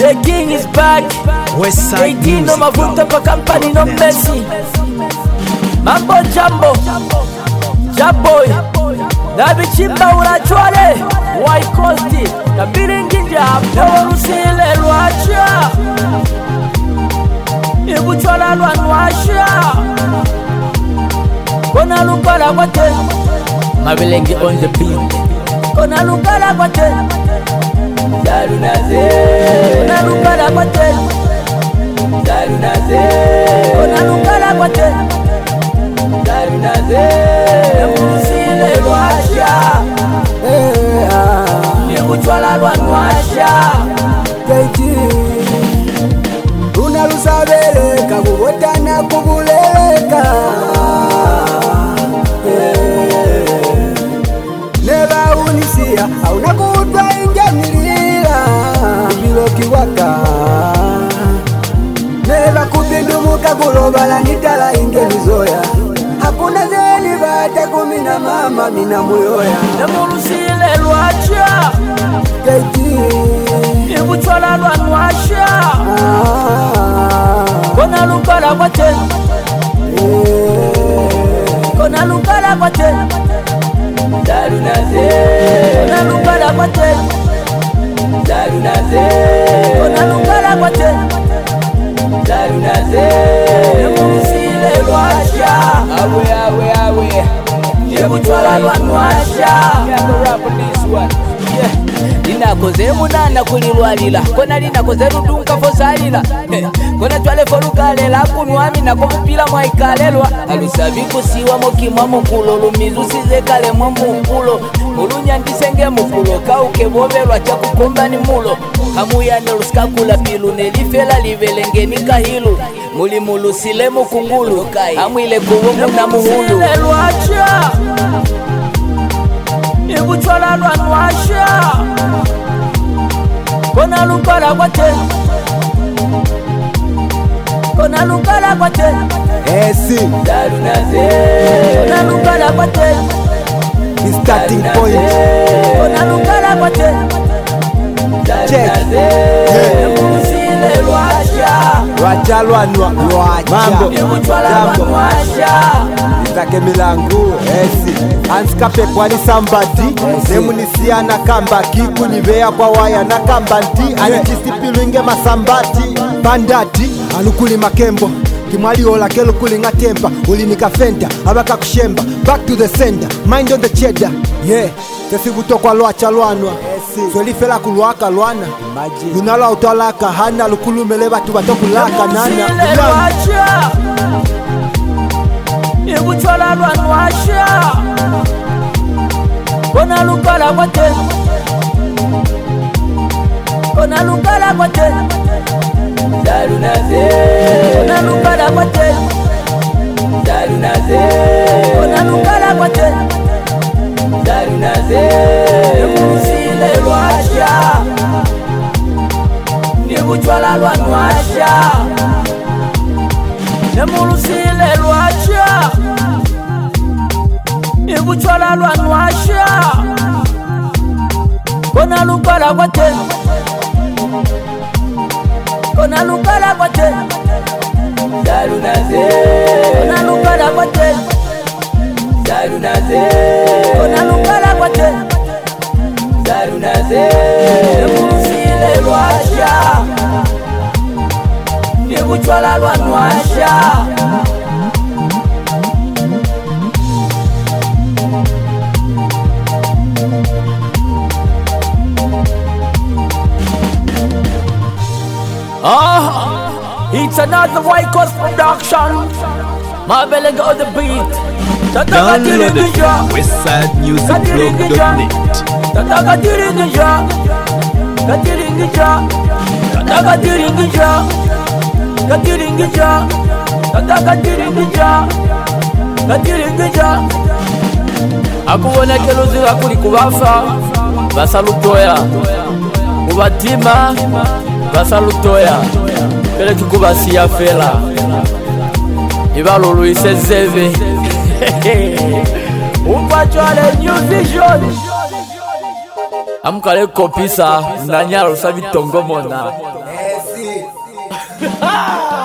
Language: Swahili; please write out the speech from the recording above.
The king is back. Westside 18 no mavuta pa company no Messi. Mambo Jambo Jaboy Nabichimba urachwale White Coast Nabiringinja Nawarusile Lwacha Ibuchola Lwanwasha Kona lukala wate Mabilengi on the beat Kona lukala wate Darunaze Kona lukala wate Darunaze Kona lukala wate Darunaze Namusile Lwasha Nibuchola Lwanwasha Keiti Unalusabeleka Kubotana kubuleleka Neba unisia Hauna kutwa injanilila Biloki waka Neba kupindumuka kulobala nitala ingenizoya Hakuna zeni bata kumina mama mina muyoya Namulusile Lwacha Keiti Nibuchola Lwanwasha Kona lukala wate Kona lukala wate Darunaze Kona lukala wate Darunaze Kona lukala wate Darunaze Namusile Lwasha Awe Nibuchola Lwanwasha Rap on this one. Linakoze munana kulilwalila Kona linakoze ludunka fosalila Kona twale folukalela kunwami nako mupila mwaikalelwa Alusabiku siwa mokimwa mukulo Lumizu sizekale mwa mukulo Mulunya ndisenge mukulo Kauke bobelwa chakukomba ni mulo Hamuyane luskakula pilu Nelifela livelengeni kahilu Muli mulu sile mukungulu Hamwile kuwumu na muhulu Lwacha Ibuchola Lwanwasha Kona lukala wate Kona lukala wate Esi Darunaze Kona lukala wate The starting point Kona lukala wate Darunaze Namusile Lwasha Lwacha lwanwa Mambo Ibuchola Jambo Lwanwasha Itake milangu Esi Anskape kwani sambati Nemunisia na kambaki Kunivea kwa waya na kambanti Anichisipilwinge masambati Bandati Alukuli makembo Kimwali ola kelukuli ngatempa Ulinika fenta Abaka kushemba Back to the sender Mind on the cheddar Yeah Tesi kutokwa Lwacha lwanwa Swelifela kulwaka lwana Lunala utolaka Hana lukulumele batu batokulaka nana Lwacha Ibuchola Lwanwasha Kona lukala wate Kona lukala wate Darunaze Kona lukala wate Darunaze Kona lukala wate Darunaze Namusile Lwasha Nibuchola Lwanwasha Namusile Lwacha Ibuchola Lwanwasha Kona lukala wate Kona lukala wate Darunaze Kona lukala wate Darunaze Kona lukala wate Darunaze Namusile Lwasha Nibuchola Lwanwasha It's another White Coast production. My belly got the beat. Download it from westsidemusicblog.net. Akuwona keluzi wakuli kubafa basalutoya kubatima basalutoya kele kikubasiya fela ibalulu isezeve upachwale New Vision amkale kopisa nanyalo sabitongo mona Esi